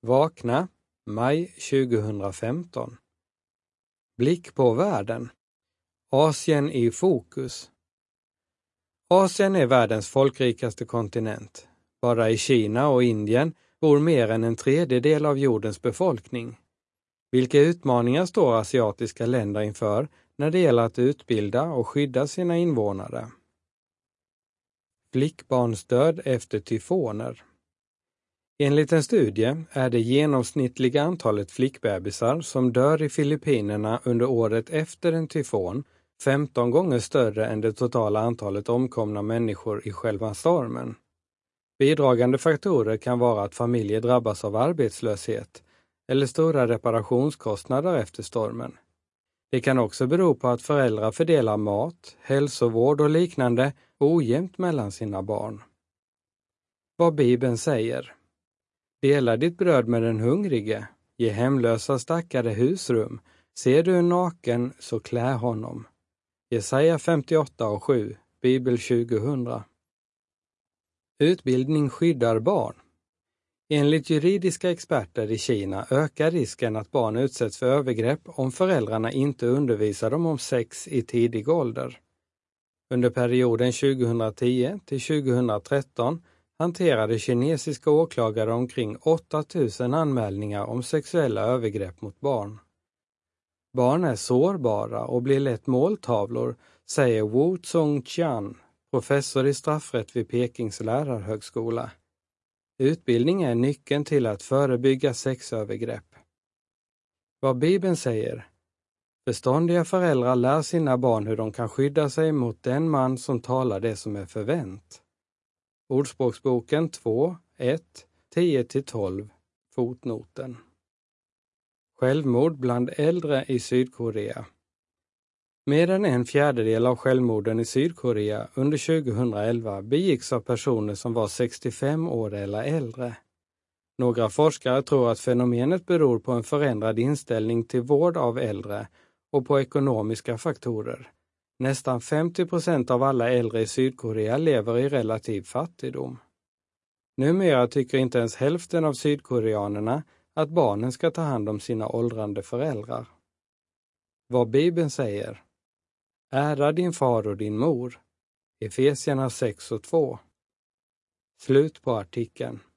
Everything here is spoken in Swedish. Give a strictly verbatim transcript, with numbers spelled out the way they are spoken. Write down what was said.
Vakna, maj tjugohundrafemton. Blick på världen. Asien i fokus. Asien är världens folkrikaste kontinent. Bara i Kina och Indien bor mer än en tredjedel av jordens befolkning. Vilka utmaningar står asiatiska länder inför när det gäller att utbilda och skydda sina invånare? Flickbarnsdöd efter tyfoner. Enligt en studie är det genomsnittliga antalet flickbebisar som dör i Filippinerna under året efter en tyfon femton gånger större än det totala antalet omkomna människor i själva stormen. Bidragande faktorer kan vara att familjer drabbas av arbetslöshet eller stora reparationskostnader efter stormen. Det kan också bero på att föräldrar fördelar mat, hälsovård och liknande ojämnt mellan sina barn. Vad Bibeln säger. Dela ditt bröd med den hungrige, ge hemlösa stackare husrum, ser du en naken så klä honom. Jesaja femtioåtta och sju, Bibel tjugohundra. Utbildning skyddar barn. Enligt juridiska experter i Kina ökar risken att barn utsätts för övergrepp om föräldrarna inte undervisar dem om sex i tidig ålder. Under perioden tjugohundratio till tjugohundratretton hanterade kinesiska åklagare omkring åtta tusen anmälningar om sexuella övergrepp mot barn. Barn är sårbara och blir lätt måltavlor, säger Wu Zhongqian, professor i straffrätt vid Pekings lärarhögskola. Utbildning är nyckeln till att förebygga sexövergrepp. Vad Bibeln säger. Förståndiga föräldrar lär sina barn hur de kan skydda sig mot den man som talar det som är förvänt. Ordspråksboken två, ett, tio till tolv, fotnoten. Självmord bland äldre i Sydkorea. Mer än en fjärdedel av självmorden i Sydkorea under tjugohundraelva begicks av personer som var sextiofem år eller äldre. Några forskare tror att fenomenet beror på en förändrad inställning till vård av äldre och på ekonomiska faktorer. Nästan femtio procent av alla äldre i Sydkorea lever i relativ fattigdom. Numera tycker inte ens hälften av sydkoreanerna att barnen ska ta hand om sina åldrande föräldrar. Vad Bibeln säger. Ära din far och din mor. Efesierna sex och två. Slut på artikeln.